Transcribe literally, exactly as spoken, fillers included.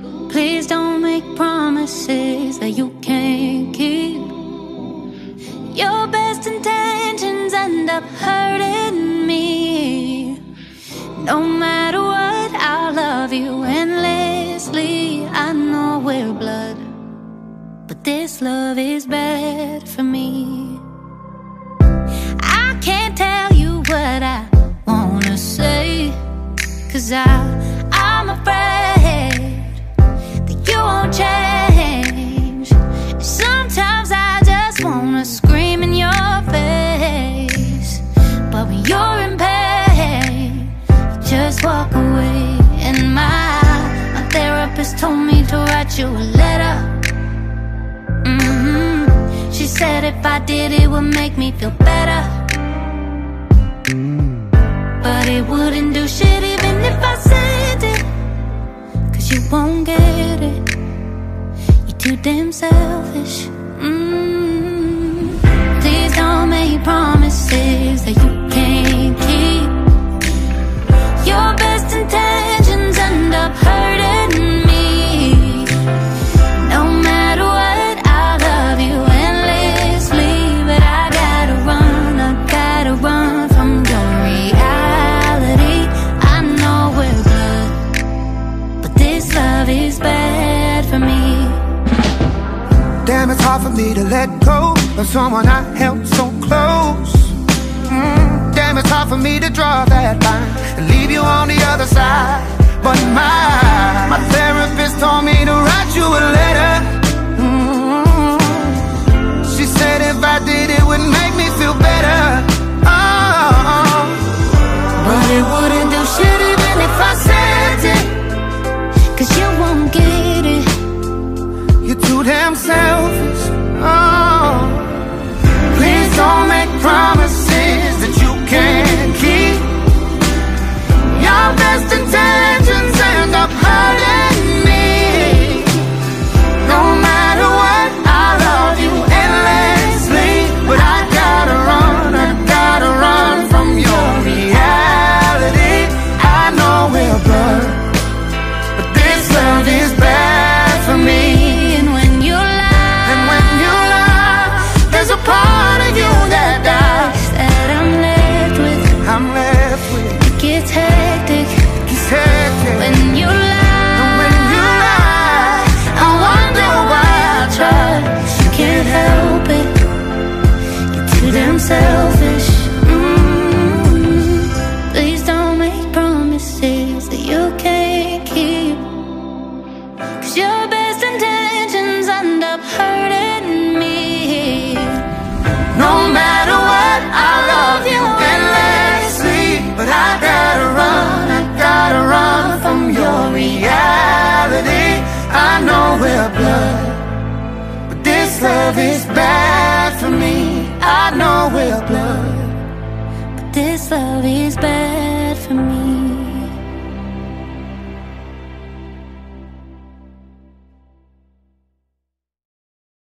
Please don't make promises that you can't keep. Your best intentions end up hurting me. No matter what, I'll love you endlessly. I know we're blood, but this love is bad for me. I can't tell you what I wanna say, 'cause I, I'm afraid that you won't change. Sometimes I just wanna scream in your face, but when you're in pain, you just walk away. And my, my therapist told me to write you a letter. mm-hmm. She said if I did, it would make me feel better, but it wouldn't do shit even if I said it, 'cause you won't get it. You're too damn selfish. mm. Please don't make promises that you can't keep. Your best intentions end up hurting me. No matter what, I love you endlessly, but I gotta run, I gotta run from your reality. I know we're blood, but this love is bad for me. Damn, it's hard for me to let go of someone I held so close. mm, Damn, it's hard for me to draw that line and leave you on the other side. But my, my therapist told me to write you a letter. mm, She said if I did, it would make me feel better. Oh, but it wouldn't do shit even if I said it, 'cause you won't get it. you're too damn selfish. Oh, please don't make promises that you can't keep. Your best intentions end up hurting me. No matter what, I love you endlessly, but I gotta run, I gotta run from your reality. I know we're blood, but this love is bad for me. Part of you that dies, that I'm left with, I'm left with. It gets hectic, it gets hectic when you lie. And when you lie, I wonder why I tried. You can't help it, you're too damn selfish. mm. Please don't make promises that you can't keep, 'cause your best intentions end up hurting me. No matter what, I love you endlessly, but I gotta run, I gotta run from your reality. I know we're blood, but this love is bad for me. I know we're blood, but this love is bad for me.